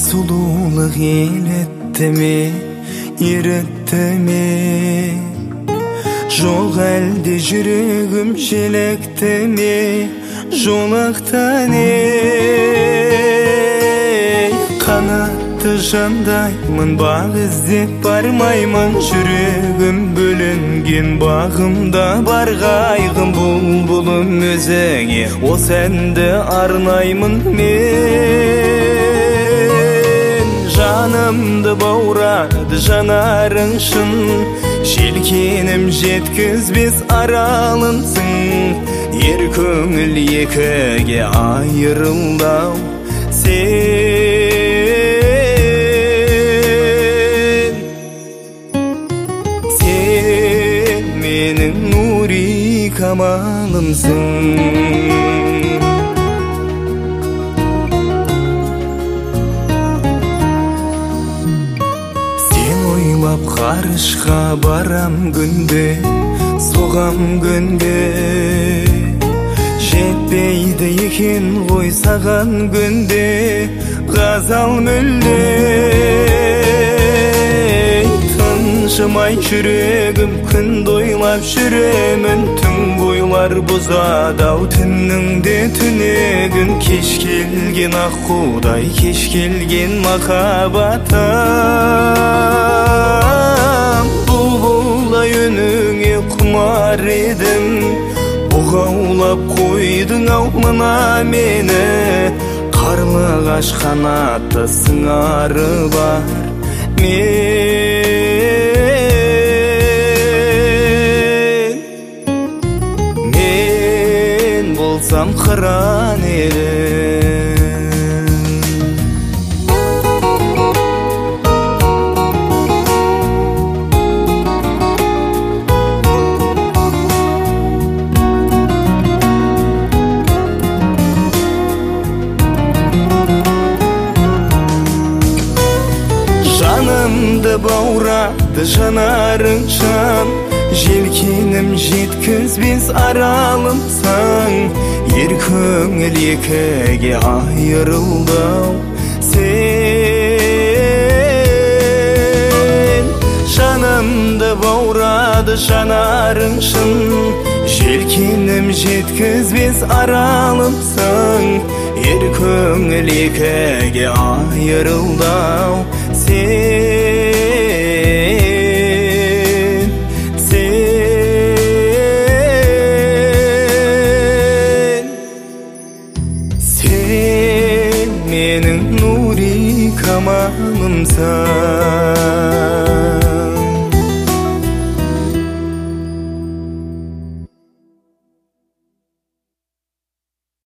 sululuk iletti mi, iretti mi? Жол әлде жүрегім желекті ме, жолақтан қанатты жандаймын, баг іздеп бармаймын. Жүрегім бөлінген бағымда бар қайғым, бұлбұлым өзіңе осы әнді арнаймын мен. Жанымды баурады жанарың шын, желкенім жеткізбес аралымсың. Ер көңіл екіге айырылды-ау сен менің нури камалымсың. Қарышқа барам күнде, соғам күнде, жетпейді екен ғой саған күнде ғазал мүлде. Тыншымай жүрегім күнді ойлап жүремін, түн бойлар бұзады-ау түннің де түнегін. Кеш келген аққудай, кеш келген махаббатым, бұлбұлдай үніңе құмар едім. Бұғаулап қойдың-ау мына мені, қарлығаш қанатты сыңары бар мен болсам қыран едім. Жанымды баурады жанарың шан, желкенім жеткізбес аралымсың. Ер көңіл екіге айырылды-ау сен. Жанымды баурады жанарың шын, желкенім жеткізбес аралымсың. Ер көңіл екіге айырылды-ау сен менің нури камалымсың.